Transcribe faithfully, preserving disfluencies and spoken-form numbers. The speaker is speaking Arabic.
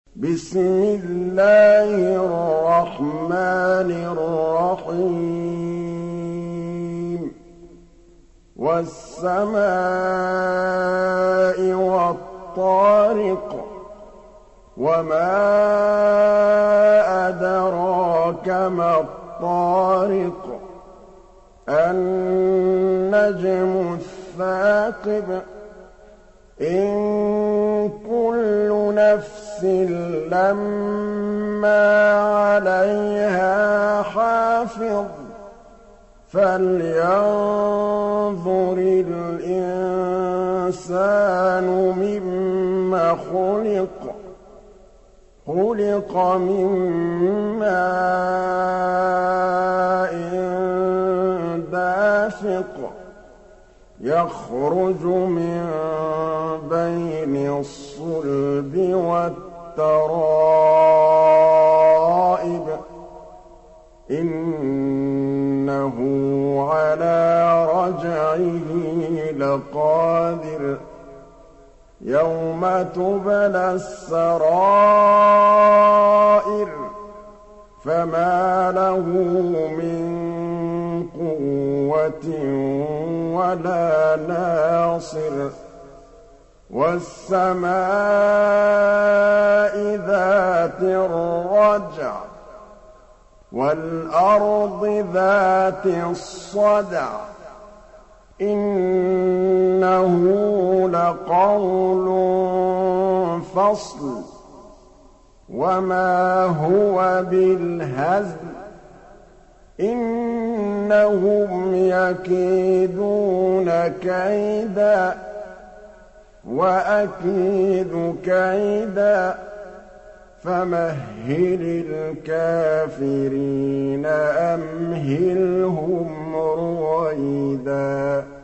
بسم الله الرحمن الرحيم والسماء والطارق وما أدراك ما الطارق النجم الثاقب إن كل نفس لما عليها حافظ فلينظر الإنسان مما خلق خلق من ماء دافق يخرج من بين الصلب والترائب إنه على رجعه لقادر يوم تبلى السرائر فما له من قوة ولا ناصر والسماء ذات الرجع والأرض ذات الصدع إنه لقول فصل وما هو بالهزل إنهم يكيدون كيدا وأكيد كيدا فمهل الكافرين أمهلهم رويدا